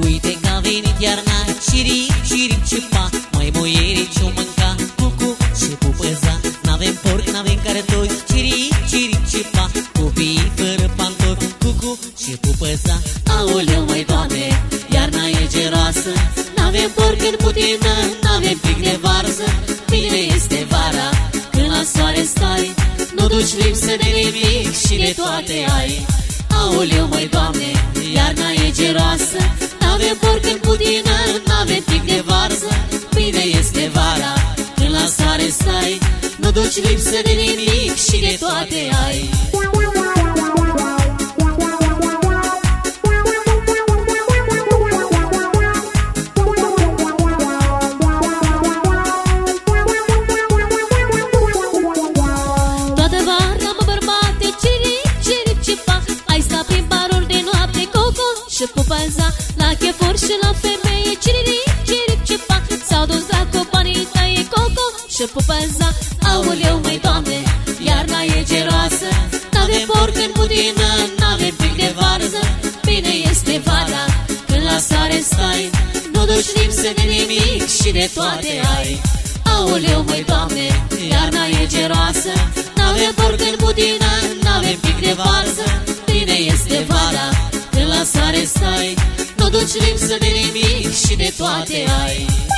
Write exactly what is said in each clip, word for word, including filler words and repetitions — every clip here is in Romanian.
Uite că a venit iarna, cirip, cirip, cipa, mai muieri ce-o mânca, cucu și pupăza. N-avem porc, n-avem cartoi, cirip, cirip, cipa, copiii fără pantofi, cucu și pupăza. Aoleu, măi, Doamne, iarna e geroasă, n-avem porc în putină, n-avem pic de varză. Bine este vara, când la soare stai, nu duci lipsă de nimic și de toate ai. Aoleu, măi, Doamne, iarna e geroasă, n-avem porc în putină, n-avem pic de varză. Bine este vara, când la soare stai, nu duci lipsă de nimic și de toate ai. Toată vara, mă, bărbate, cirip, cirip, cipa, ai stat prin baruri de noapte, coco și pupăza. La chefuri și la femeie, cirip, cirip, cipa, s-au dus la companii tăie, coco și pupăza. Aoleu, măi, Doamne, iarna e geroasă, n-avem porc în putină, n-avem pic de varză. Bine este vara, când la soare stai, nu duci lipsă de nimic și de toate ai. Aoleu, măi, Doamne, iarna e geroasă, n-avem porc în putină, n-avem pic de varză. Bine este vara, când la soare stai, nu duci lipsă de nimic și de toate ai.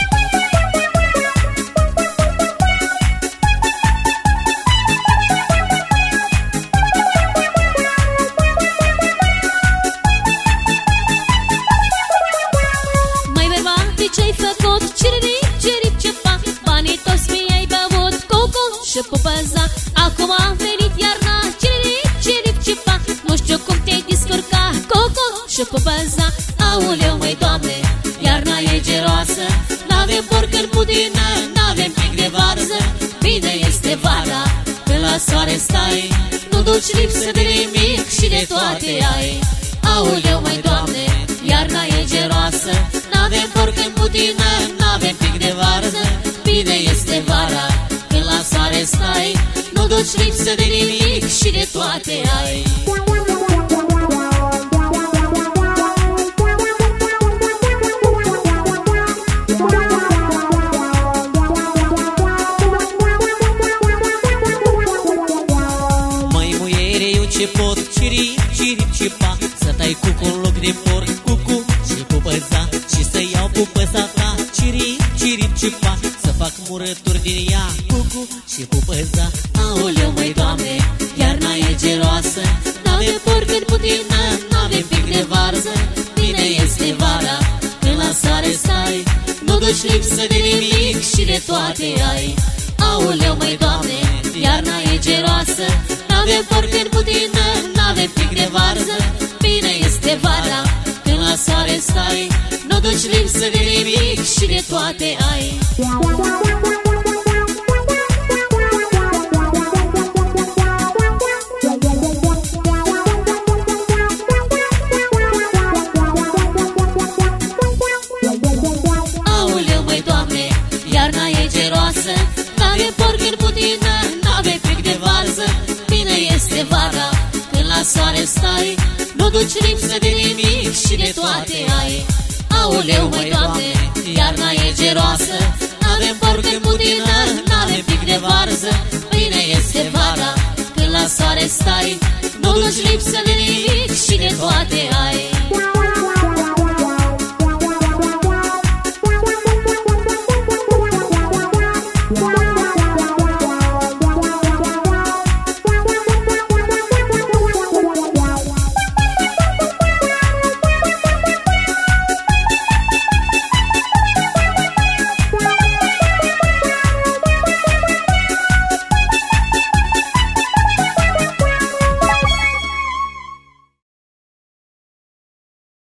Mai bărbate, ce-ai făcut? Cirip, cirip, cipa, banii toți mi-ai băut, coco și pupăza. Acum a venit iarna, cirip, cirip, cipa, nu știu cum te-ai descurca, coco și pupăza. Aoleu, măi, Doamne, iarna e geroasă, n-avem porc în putină, n-avem pic de varză. Bine este vara, când la soare stai, nu duci lipsă de nimic și de toate ai. Aoleu, măi, Doamne, iarna e geroasă, n-avem porc în putină, n-avem pic de varză. Bine este vara, când la soare stai, nu duci lipsă de nimic și de toate ai. Măi, muiere, eu ce pot, cirip, cirip, cipa, să tai cucu în loc de porc, cucu și pupăza. Și să iau pupăza ta, cirip, cirip, cipa, să fac murături din ea, cucu și pupăza. Aoleu, măi, Doamne, iarna e geroasă, n-avem porc în putină, n-avem pic de varză. Bine este vara, când la soare stai, nu duci lipsă de nimic și de toate ai. Aoleu, măi, Doamne, iarna e geroasă, n-avem porc în putină, n-avem pic de varză. Bine este vara, când la soare stai, nu duci lipsă de nimic și de toate ai. Aoleu, măi, Doamne, iarna e geroasă, n-avem porc în putină, n-avem pic de varză. Bine este vara, când la soare stai, nu duci lipsă de nimic și de toate ai. Aoleu, măi, Doamne, iarna e geroasă, n-avem porc în putină, n-avem pic de varză. Bine este vara, când la soare stai, nu duci lipsă de